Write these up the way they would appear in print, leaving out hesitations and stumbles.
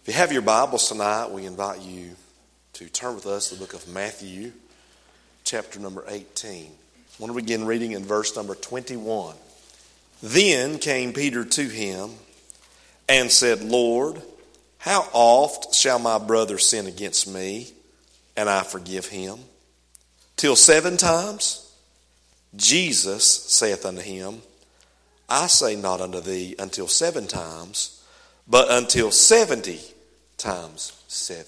If you have your Bibles tonight, we invite you to turn with us to the book of Matthew, chapter number 18. I want to begin reading in verse number 21. Then came Peter to him and said, Lord, how oft shall my brother sin against me, and I forgive him? Till 7 times? Jesus saith unto him, I say not unto thee until 7 times, but until 70 times 7.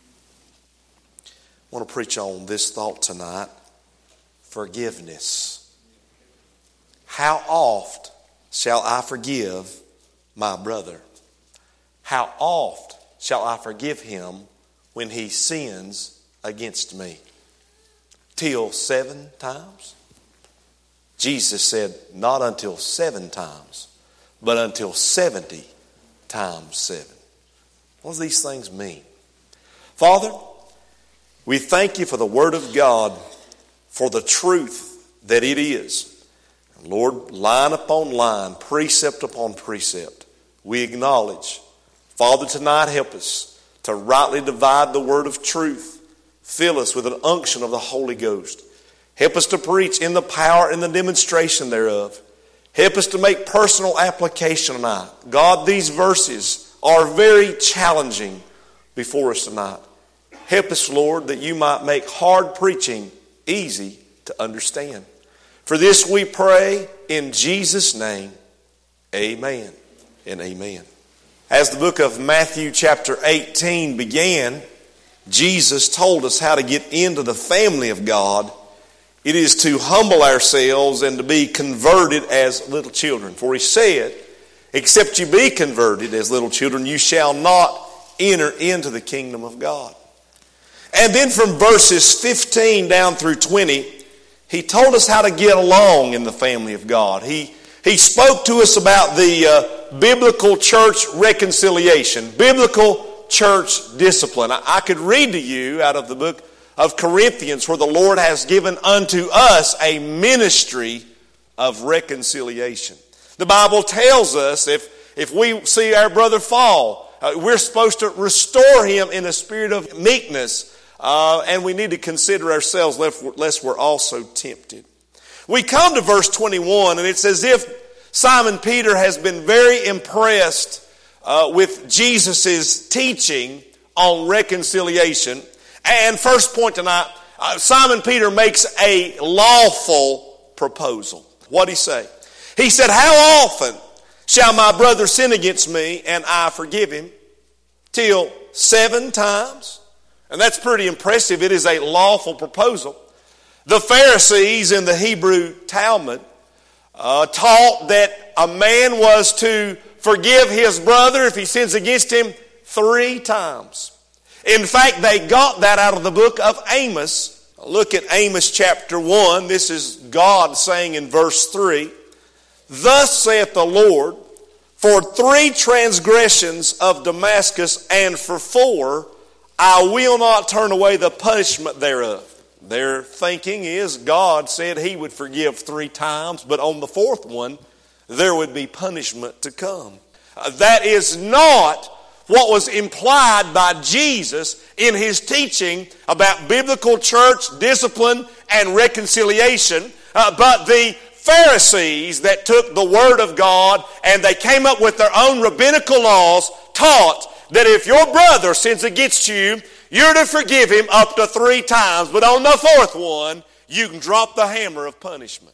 I want to preach on this thought tonight: forgiveness. How oft shall I forgive my brother? How oft shall I forgive him when he sins against me? Till 7 times? Jesus said, not until 7 times, but until 70 times 7. What do these things mean? Father, we thank you for the Word of God, for the truth that it is. And Lord, line upon line, precept upon precept, we acknowledge. Father, tonight help us to rightly divide the word of truth. Fill us with an unction of the Holy Ghost. Help us to preach in the power and the demonstration thereof. Help us to make personal application tonight. God, these verses are very challenging before us tonight. Help us, Lord, that you might make hard preaching easy to understand. For this we pray in Jesus' name. Amen and amen. As the book of Matthew chapter 18 began, Jesus told us how to get into the family of God. It is to humble ourselves and to be converted as little children. For he said, except you be converted as little children, you shall not enter into the kingdom of God. And then from verses 15 down through 20, he told us how to get along in the family of God. He spoke to us about the biblical church reconciliation, biblical church discipline. I could read to you out of the book of Corinthians, where the Lord has given unto us a ministry of reconciliation. The Bible tells us if we see our brother fall, we're supposed to restore him in a spirit of meekness, and we need to consider ourselves lest we're also tempted. We come to verse 21, and it's as if Simon Peter has been very impressed with Jesus' teaching on reconciliation. And first point tonight, Simon Peter makes a lawful proposal. What'd he say? He said, how often shall my brother sin against me and I forgive him? Till 7 times? And that's pretty impressive. It is a lawful proposal. The Pharisees in the Hebrew Talmud taught that a man was to forgive his brother if he sins against him 3 times. In fact, they got that out of the book of Amos. Look at Amos chapter 1. This is God saying in verse 3, Thus saith the Lord, for 3 transgressions of Damascus, and for 4, I will not turn away the punishment thereof. Their thinking is God said he would forgive 3 times, but on the 4th one, there would be punishment to come. That is not what was implied by Jesus in his teaching about biblical church discipline and reconciliation, but the Pharisees that took the Word of God and they came up with their own rabbinical laws taught that if your brother sins against you, you're to forgive him up to 3 times, but on the 4th one, you can drop the hammer of punishment.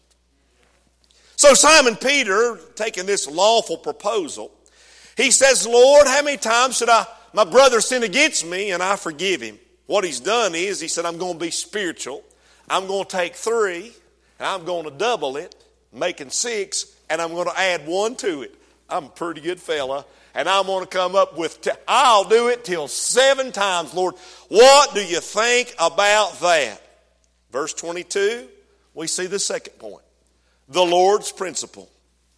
So Simon Peter, taking this lawful proposal, he says, Lord, how many times should my brother sin against me and I forgive him? What he's done is, he said, I'm going to be spiritual. I'm going to take 3, and I'm going to double it, making 6, and I'm going to add 1 to it. I'm a pretty good fella, and I'm going to come up with, I'll do it till 7 times, Lord. What do you think about that? Verse 22, we see the second point. The Lord's principle.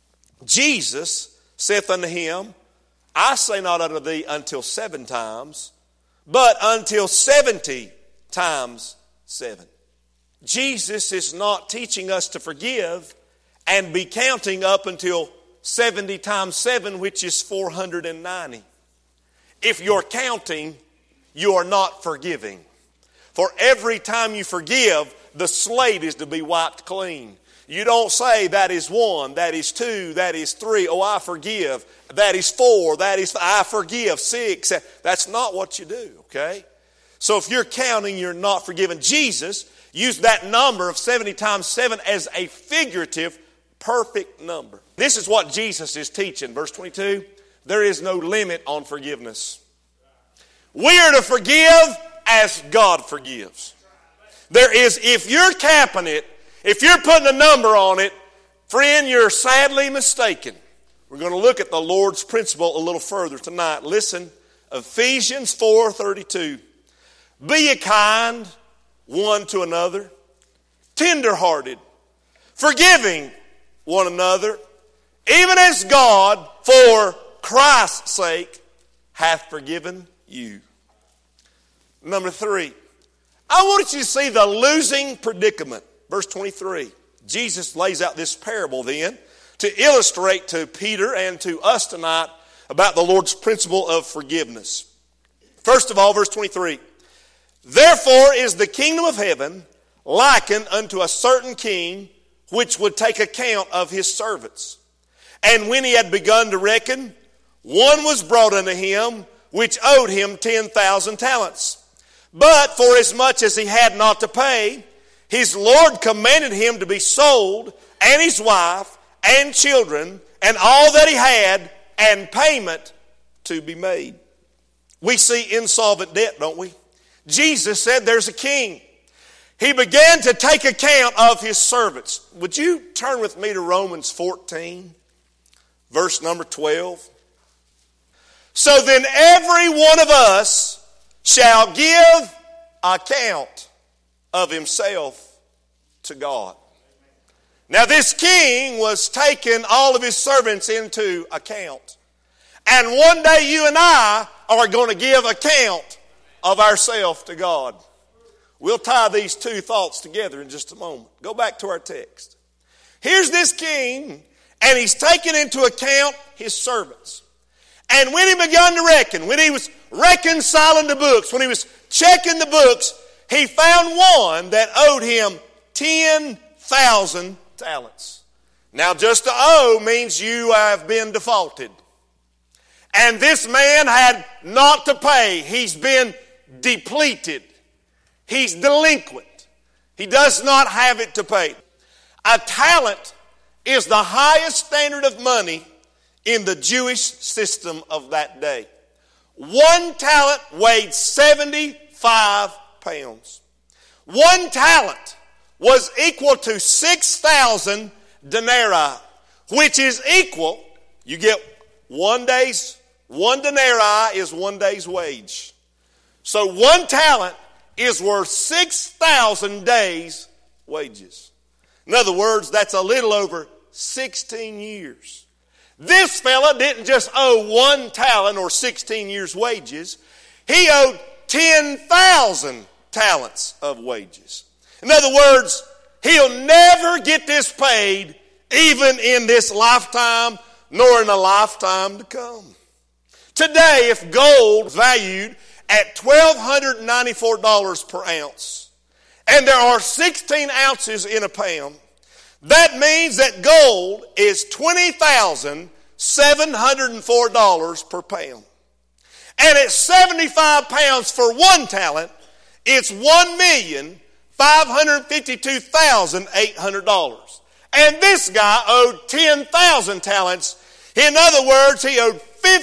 Jesus saith unto him, I say not unto thee until 7 times, but until 70 times 7. Jesus is not teaching us to forgive and be counting up until 70 times 7, which is 490. If you're counting, you are not forgiving. For every time you forgive, the slate is to be wiped clean. You don't say, that is 1, that is 2, that is 3, oh, I forgive. That is 4, I forgive, 6. That's not what you do, okay? So if you're counting, you're not forgiven. Jesus used that number of 70 times 7 as a figurative, perfect number. This is what Jesus is teaching. Verse 22, there is no limit on forgiveness. We are to forgive as God forgives. There is, if you're capping it, if you're putting a number on it, friend, you're sadly mistaken. We're going to look at the Lord's principle a little further tonight. Listen, Ephesians 4:32. Be ye kind one to another, tenderhearted, forgiving one another, even as God, for Christ's sake, hath forgiven you. Number 3, I want you to see the losing predicament. Verse 23. Jesus lays out this parable then to illustrate to Peter and to us tonight about the Lord's principle of forgiveness. First of all, verse 23. Therefore is the kingdom of heaven likened unto a certain king which would take account of his servants. And when he had begun to reckon, one was brought unto him which owed him 10,000 talents. But forasmuch as he had not to pay, his Lord commanded him to be sold, and his wife, and children, and all that he had, and payment to be made. We see insolvent debt, don't we? Jesus said there's a king. He began to take account of his servants. Would you turn with me to Romans 14, verse number 12? So then every one of us shall give account of himself to God. Now this king was taking all of his servants into account. And one day you and I are going to give account of ourselves to God. We'll tie these two thoughts together in just a moment. Go back to our text. Here's this king, and he's taking into account his servants. And when he begun to reckon, when he was reconciling the books, when he was checking the books, he found one that owed him 10,000 talents. Now, just to owe means you have been defaulted. And this man had not to pay. He's been depleted. He's delinquent. He does not have it to pay. A talent is the highest standard of money in the Jewish system of that day. 1 talent weighed 75 pounds. 1 talent was equal to 6,000 denarii, which is equal, you get 1 denarii is 1 day's wage. So 1 talent is worth 6,000 days' wages. In other words, that's a little over 16 years. This fella didn't just owe 1 talent or 16 years' wages. He owed 10,000 talents of wages. In other words, he'll never get this paid even in this lifetime nor in a lifetime to come. Today, if gold valued at $1,294 per ounce, and there are 16 ounces in a pound, that means that gold is $20,704 per pound. And at 75 pounds for 1 talent, it's $1,552,800. And this guy owed 10,000 talents. In other words, he owed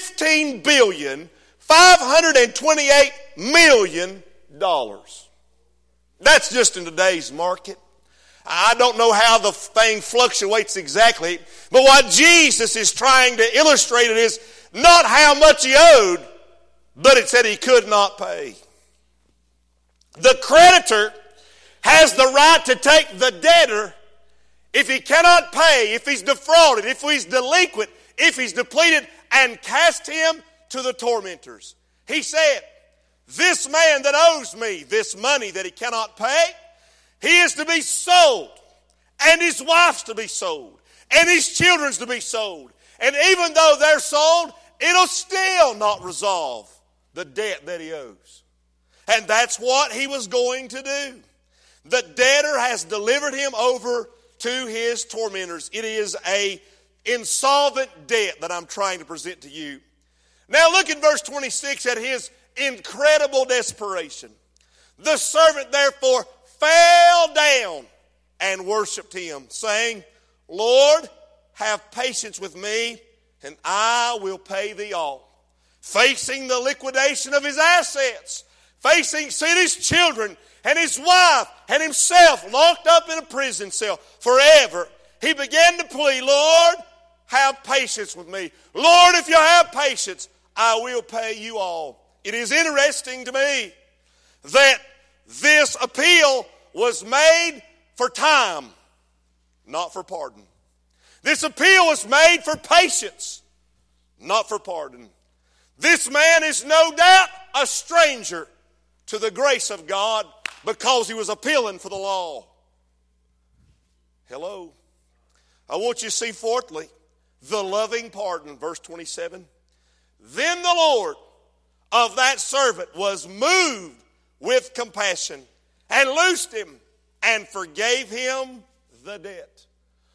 $15,528 million. That's just in today's market. I don't know how the thing fluctuates exactly, but what Jesus is trying to illustrate it is not how much he owed, but it said he could not pay. The creditor has the right to take the debtor if he cannot pay, if he's defrauded, if he's delinquent, if he's depleted, and cast him to the tormentors. He said, this man that owes me this money that he cannot pay, he is to be sold, and his wife's to be sold, and his children's to be sold. And even though they're sold, it'll still not resolve the debt that he owes. And that's what he was going to do. The debtor has delivered him over to his tormentors. It is an insolvent debt that I'm trying to present to you. Now look at verse 26 at his incredible desperation. The servant therefore fell down and worshiped him, saying, Lord, have patience with me, and I will pay thee all. Facing the liquidation of his assets, facing seeing his children and his wife and himself locked up in a prison cell forever, he began to plead, Lord, have patience with me. Lord, if you have patience, I will pay you all. It is interesting to me that this appeal was made for time, not for pardon. This appeal was made for patience, not for pardon. This man is no doubt a stranger to the grace of God because he was appealing for the law. Hello. I want you to see fourthly, the loving pardon, verse 27. Then the Lord of that servant was moved with compassion and loosed him and forgave him the debt.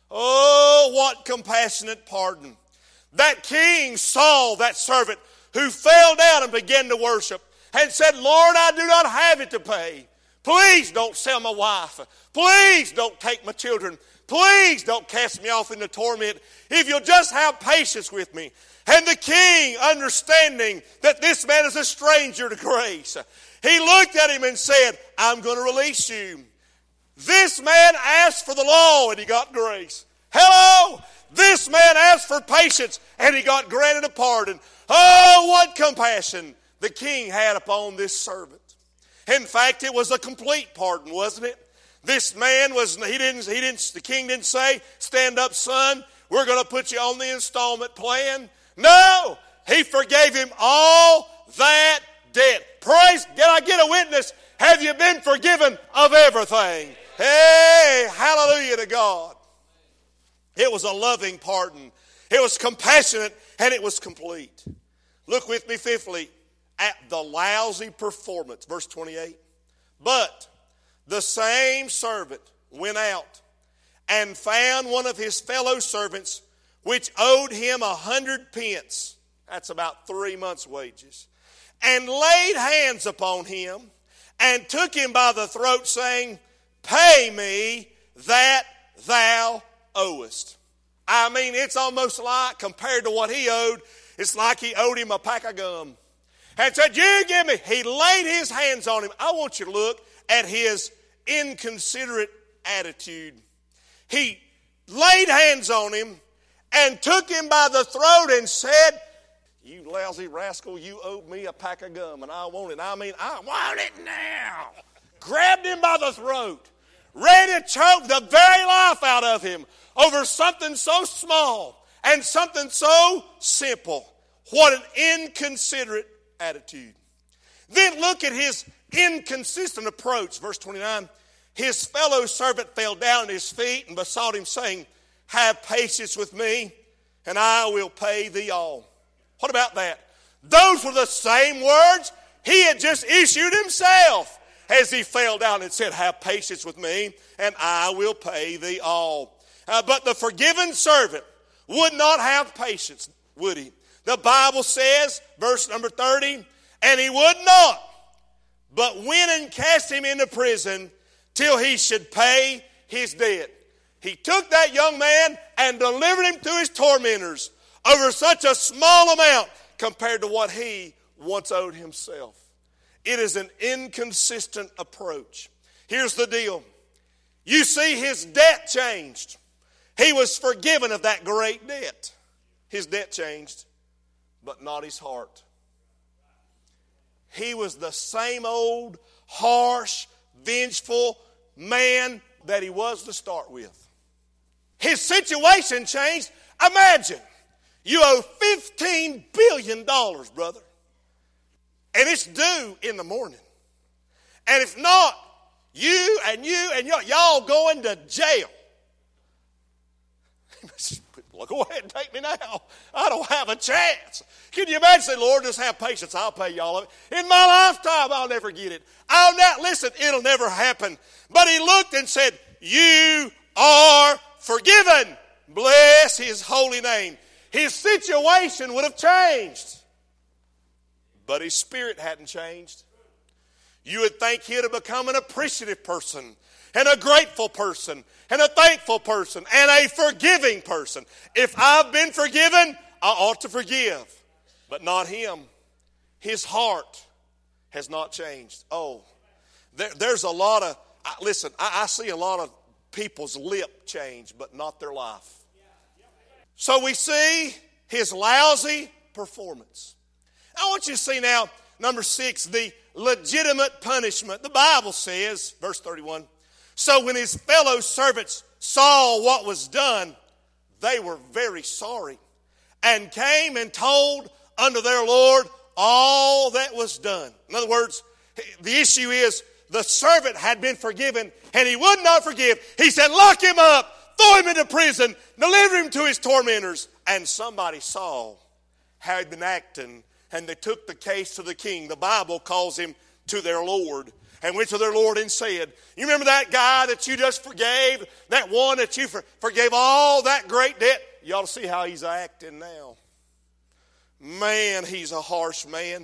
Oh, what compassionate pardon. That king saw that servant who fell down and began to worship and said, Lord, I do not have it to pay. Please don't sell my wife. Please don't take my children. Please don't cast me off into torment. If you'll just have patience with me. And the king, understanding that this man is a stranger to grace, he looked at him and said, I'm going to release you. This man asked for the law and he got grace. Hello! This man asked for patience and he got granted a pardon. Oh, what compassion the king had upon this servant. In fact, it was a complete pardon, wasn't it? This man the king didn't say, stand up, son, we're going to put you on the installment plan. No, he forgave him all that debt. Praise, did I get a witness? Have you been forgiven of everything? Hey, hallelujah to God. It was a loving pardon. It was compassionate and it was complete. Look with me fifthly at the lousy performance. Verse 28. But the same servant went out and found one of his fellow servants which owed him 100 pence. That's about 3 months' wages. And laid hands upon him and took him by the throat, saying, pay me that thou owest. I mean, it's almost like, compared to what he owed, it's like he owed him a pack of gum. And said, you give me. He laid his hands on him. I want you to look at his inconsiderate attitude. He laid hands on him and took him by the throat and said, you lousy rascal, you owed me a pack of gum and I want it. I mean, I want it now. Grabbed him by the throat, ready to choke the very life out of him over something so small and something so simple. What an inconsiderate attitude. Then look at his inconsistent approach. Verse 29. His fellow servant fell down at his feet and besought him, saying, have patience with me, and I will pay thee all. What about that? Those were the same words he had just issued himself as he fell down and said, have patience with me, and I will pay thee all. But the forgiven servant would not have patience, would he? The Bible says, verse number 30, and he would not, but went and cast him into prison till he should pay his debt. He took that young man and delivered him to his tormentors over such a small amount compared to what he once owed himself. It is an inconsistent approach. Here's the deal. You see, his debt changed. He was forgiven of that great debt. His debt changed, but not his heart. He was the same old, harsh, vengeful man that he was to start with. His situation changed. Imagine, you owe $15 billion, brother. And it's due in the morning. And if not, y'all going to jail. Put Well, go ahead and take me now. I don't have a chance. Can you imagine? Say, Lord, just have patience. I'll pay you all of it. In my lifetime, I'll never get it. I'll not listen. It'll never happen. But he looked and said, you are forgiven. Bless his holy name. His situation would have changed. But his spirit hadn't changed. You would think he'd have become an appreciative person, and a grateful person, and a thankful person, and a forgiving person. If I've been forgiven, I ought to forgive. But not him. His heart has not changed. Oh, there's a lot of, listen, I see a lot of people's lip change, but not their life. So we see his lousy performance. I want you to see now, number 6, the legitimate punishment. The Bible says, verse 31, so when his fellow servants saw what was done, they were very sorry, and came and told unto their Lord all that was done. In other words, the issue is the servant had been forgiven, and he would not forgive. He said, lock him up, throw him into prison, deliver him to his tormentors. And somebody saw how he'd been acting, and they took the case to the king. The Bible calls him to their Lord, and went to their Lord and said, you remember that guy that you just forgave? That one that you forgave all that great debt? You ought to see how he's acting now. Man, he's a harsh man.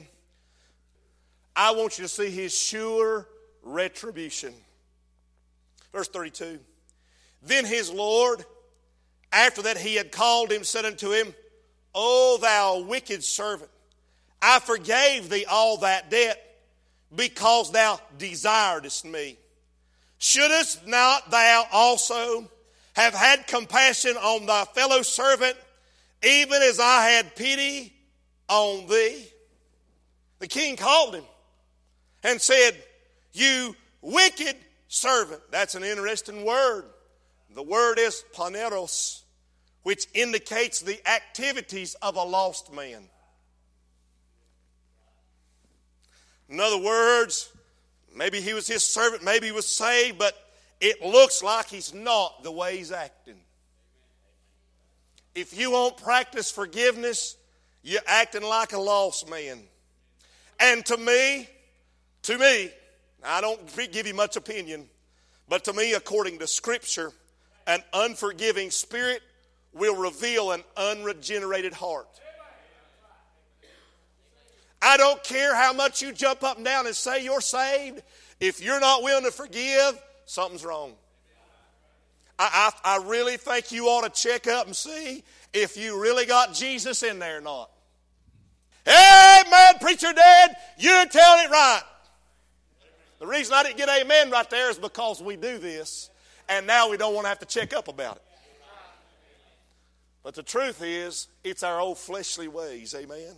I want you to see his sure retribution. Verse 32. Then his Lord, after that he had called him, said unto him, O thou wicked servant, I forgave thee all that debt, because thou desiredest me. Shouldest not thou also have had compassion on thy fellow servant, even as I had pity on thee? The king called him and said, you wicked servant. That's an interesting word. The word is poneros, which indicates the activities of a lost man. In other words, maybe he was his servant, maybe he was saved, but it looks like he's not the way he's acting. If you won't practice forgiveness, you're acting like a lost man. And to me, I don't give you much opinion, but to me, according to Scripture, an unforgiving spirit will reveal an unregenerated heart. I don't care how much you jump up and down and say you're saved. If you're not willing to forgive, something's wrong. I really think you ought to check up and see if you really got Jesus in there or not. Amen, preacher Dad, you're telling it right. The reason I didn't get amen right there is because we do this, and now we don't want to have to check up about it. But the truth is, it's our old fleshly ways, amen.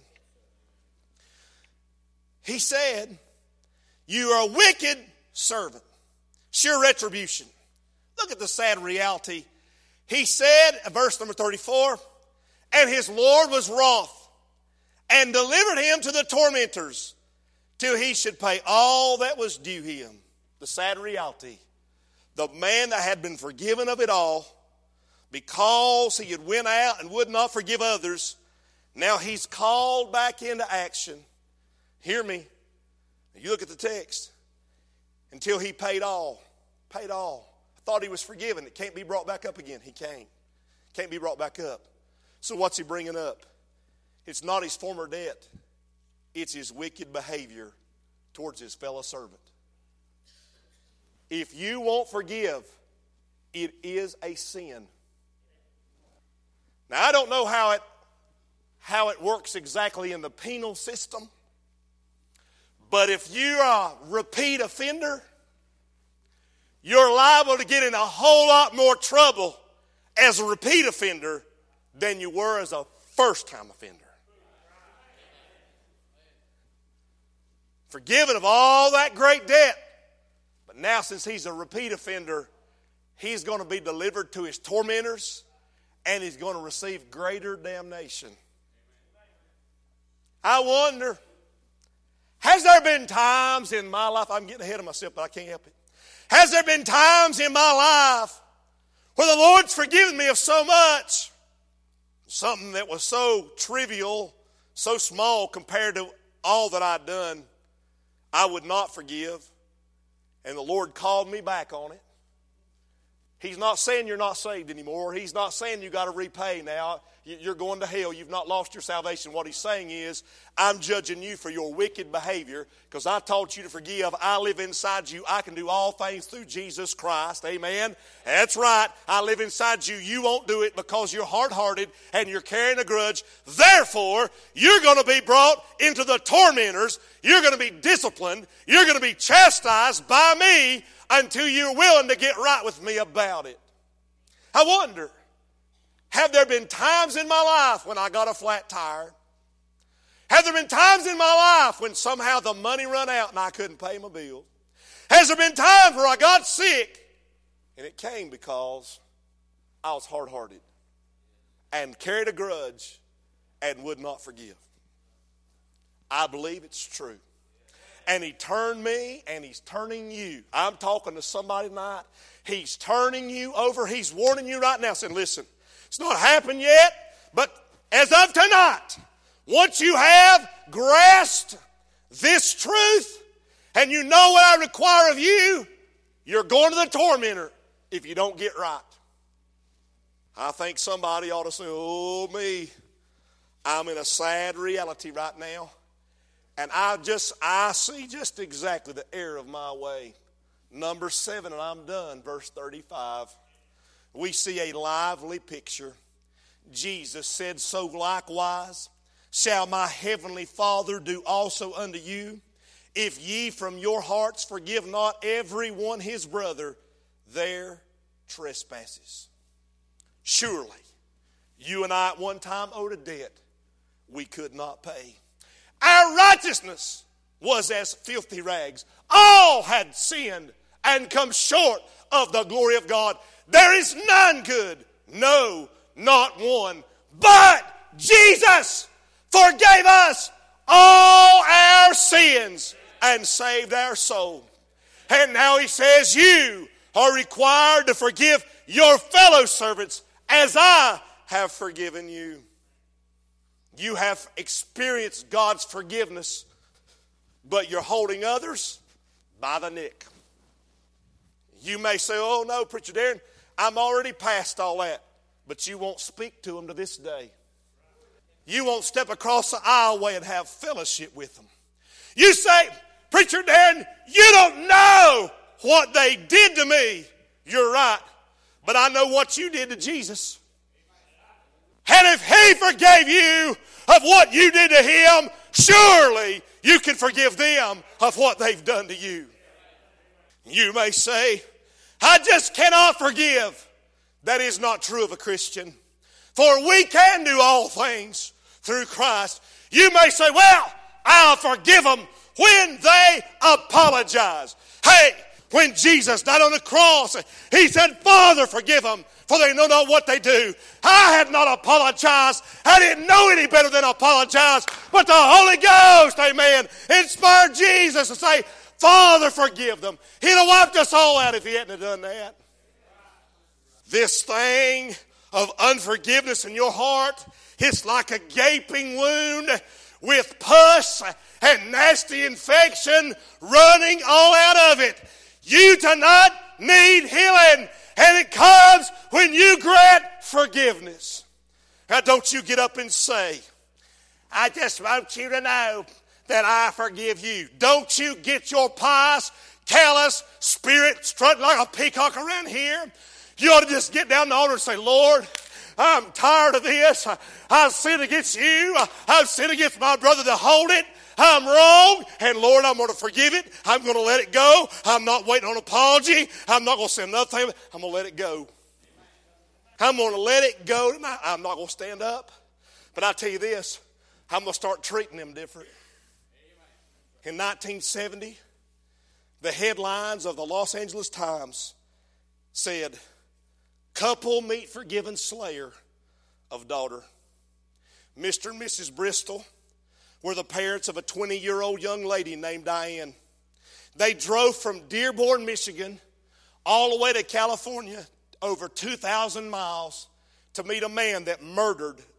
He said, you are a wicked servant. Sure retribution. Look at the sad reality. He said, verse number 34, and his Lord was wroth and delivered him to the tormentors till he should pay all that was due him. The sad reality. The man that had been forgiven of it all, because he had went out and would not forgive others, now he's called back into action. Hear me. You look at the text. Until he paid all. Paid all. I thought he was forgiven. It can't be brought back up again. He can't. Can't be brought back up. So what's he bringing up? It's not his former debt. It's his wicked behavior towards his fellow servant. If you won't forgive, it is a sin. Now, I don't know how it works exactly in the penal system, but if you're a repeat offender, you're liable to get in a whole lot more trouble as a repeat offender than you were as a first-time offender. Forgiven of all that great debt. But now, since he's a repeat offender, he's going to be delivered to his tormentors, and he's going to receive greater damnation. I wonder, has there been times in my life, I'm getting ahead of myself, but I can't help it. Has there been times in my life where the Lord's forgiven me of so much, something that was so trivial, so small compared to all that I'd done, I would not forgive. And the Lord called me back on it. He's not saying you're not saved anymore. He's not saying you got to repay now. You're going to hell. You've not lost your salvation. What he's saying is, I'm judging you for your wicked behavior because I taught you to forgive. I live inside you. I can do all things through Jesus Christ. Amen. That's right. I live inside you. You won't do it because you're hard-hearted and you're carrying a grudge. Therefore, you're going to be brought into the tormentors. You're going to be disciplined. You're going to be chastised by me until you're willing to get right with me about it. I wonder, have there been times in my life when I got a flat tire? Have there been times in my life when somehow the money run out and I couldn't pay my bill? Has there been times where I got sick and it came because I was hard-hearted and carried a grudge and would not forgive? I believe it's true. And he turned me, and he's turning you. I'm talking to somebody tonight. He's turning you over. He's warning you right now, saying, listen, it's not happened yet, but as of tonight, once you have grasped this truth, and you know what I require of you, you're going to the tormentor if you don't get right. I think somebody ought to say, oh, me, I'm in a sad reality right now. And I see just exactly the error of my way. Number 7, and I'm done, verse 35. We see a lively picture. Jesus said, so likewise shall my heavenly Father do also unto you, if ye from your hearts forgive not every one his brother their trespasses. Surely, you and I at one time owed a debt we could not pay. Our righteousness was as filthy rags. All had sinned and come short of the glory of God. There is none good, no, not one. But Jesus forgave us all our sins and saved our soul. And now he says, you are required to forgive your fellow servants as I have forgiven you. You have experienced God's forgiveness, but you're holding others by the neck. You may say, oh no, Preacher Darren, I'm already past all that. But you won't speak to them to this day. You won't step across the aisleway and have fellowship with them. You say, Preacher Darren, you don't know what they did to me. You're right, but I know what you did to Jesus. And if he forgave you of what you did to him, surely you can forgive them of what they've done to you. You may say, I just cannot forgive. That is not true of a Christian. For we can do all things through Christ. You may say, well, I'll forgive them when they apologize. Hey, when Jesus died on the cross, he said, Father, forgive them, for they know not what they do. I had not apologized. I didn't know any better than apologize. But the Holy Ghost, amen, inspired Jesus to say, Father, forgive them. He'd have wiped us all out if he hadn't have done that. This thing of unforgiveness in your heart, it's like a gaping wound with pus and nasty infection running all out of it. You tonight need healing, and it comes when you grant forgiveness. Now, don't you get up and say, I just want you to know that I forgive you. Don't you get your pious, callous spirit strutting like a peacock around here. You ought to just get down the altar and say, Lord, I'm tired of this. I've sinned against you. I've sinned against my brother to hold it. I'm wrong, and Lord, I'm going to forgive it. I'm going to let it go. I'm not waiting on an apology. I'm not going to say another thing. I'm going to let it go. I'm going to let it go tonight. I'm not going to stand up. But I tell you this, I'm going to start treating them different. In 1970, the headlines of the Los Angeles Times said, couple meet forgiven slayer of daughter. Mr. and Mrs. Bristol were the parents of a 20-year-old young lady named Diane. They drove from Dearborn, Michigan, all the way to California, over 2,000 miles, to meet a man that murdered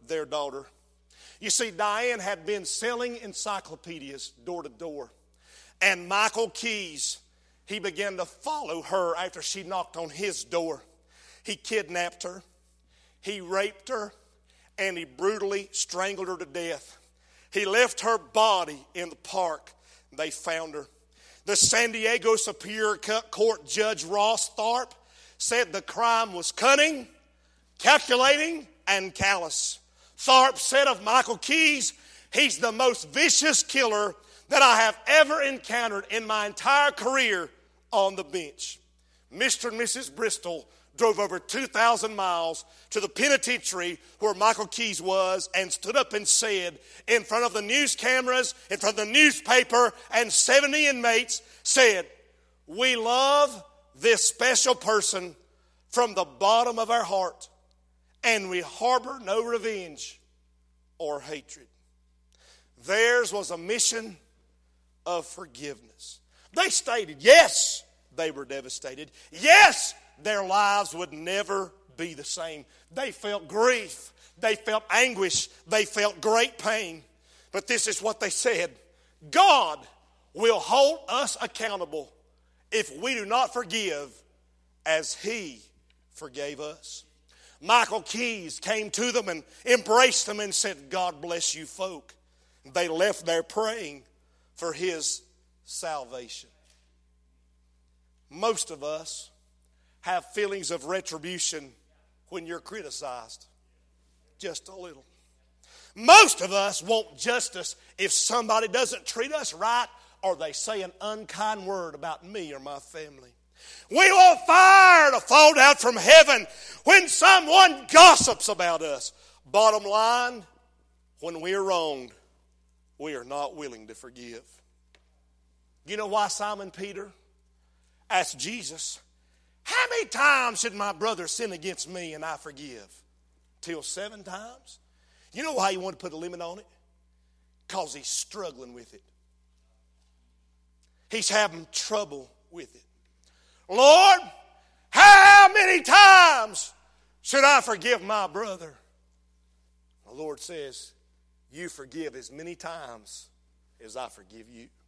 their daughter. You see, Diane had been selling encyclopedias door to door. And Michael Keyes, he began to follow her after she knocked on his door. He kidnapped her, he raped her, and he brutally strangled her to death. He left her body in the park. They found her. The San Diego Superior Court Judge Ross Tharp said the crime was cunning, calculating, and callous. Tharp said of Michael Keyes, he's the most vicious killer that I have ever encountered in my entire career on the bench. Mr. and Mrs. Bristol drove over 2,000 miles to the penitentiary where Michael Keyes was and stood up and said in front of the news cameras, in front of the newspaper, and 70 inmates said, "We love this special person from the bottom of our heart, and we harbor no revenge or hatred." Theirs was a mission of forgiveness. They stated, yes, they were devastated. Yes, their lives would never be the same. They felt grief. They felt anguish. They felt great pain. But this is what they said: God will hold us accountable if we do not forgive as He forgave us. Michael Keyes came to them and embraced them and said, "God bless you folk." They left there praying for his salvation. Most of us have feelings of retribution when you're criticized. Just a little. Most of us want justice if somebody doesn't treat us right or they say an unkind word about me or my family. We want fire to fall down from heaven when someone gossips about us. Bottom line, when we are wronged, we are not willing to forgive. You know why Simon Peter asked Jesus, "How many times should my brother sin against me and I forgive?" Till 7 times? You know why he wanted to put a limit on it? Because he's struggling with it. He's having trouble with it. "Lord, how many times should I forgive my brother?" The Lord says, "You forgive as many times as I forgive you."